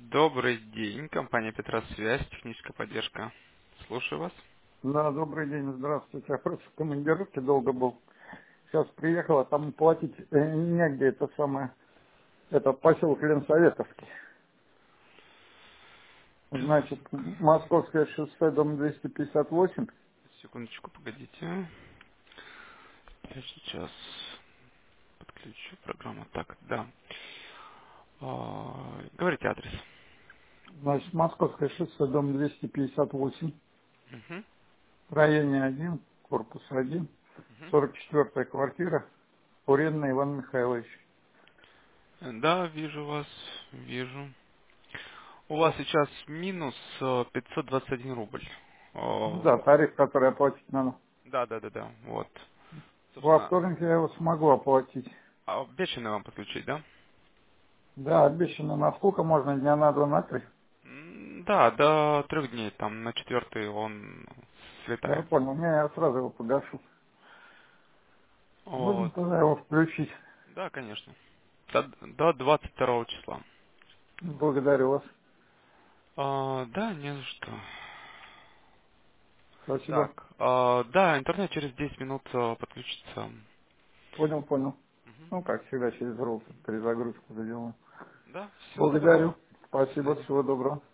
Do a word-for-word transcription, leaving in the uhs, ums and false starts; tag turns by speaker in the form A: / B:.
A: Добрый день, компания Петросвязь, техническая поддержка. Слушаю вас.
B: Да, добрый день, здравствуйте. Я просто в командировке долго был. Сейчас приехал, а там платить э, негде, это самое, это поселок Ленсоветовский. Значит, Московское шоссе, дом двести пятьдесят восемь.
A: Секундочку, погодите. Я сейчас подключу программу. Так, да. А, Говорите адрес.
B: Значит, Московское шоссе, дом двести пятьдесят восемь,
A: Мгм,
B: в районе один, корпус один,
A: мгм.
B: сорок четвёртая квартира, Уренный Иван Михайлович.
A: Да, вижу вас, вижу. У вас сейчас минус э, пятьсот двадцать один рубль.
B: Ну
A: О,
B: да, тариф, который оплатить надо.
A: Да, да, да, да. Вот.
B: Во
A: Собственно,
B: вторник я его смогу оплатить.
A: а обещанный вам подключить, да?
B: Да, обещано, на сколько можно, дня на два, на три.
A: М, Да, до трех дней, там на четвертый он
B: Я
A: слетает.
B: понял, не, я сразу его погашу. Можно
A: Вот.
B: тогда его включить.
A: Да, конечно. До, до двадцать второго числа.
B: Благодарю вас.
A: А, да, не за что.
B: Спасибо.
A: Так, а, да, интернет через десять минут а, подключится.
B: Понял, понял.
A: Мгм.
B: Ну, как всегда, через роутер перезагрузку заделаю.
A: Да, всего доброго.
B: Благодарю.
A: До
B: Спасибо,
A: свидания.
B: всего доброго.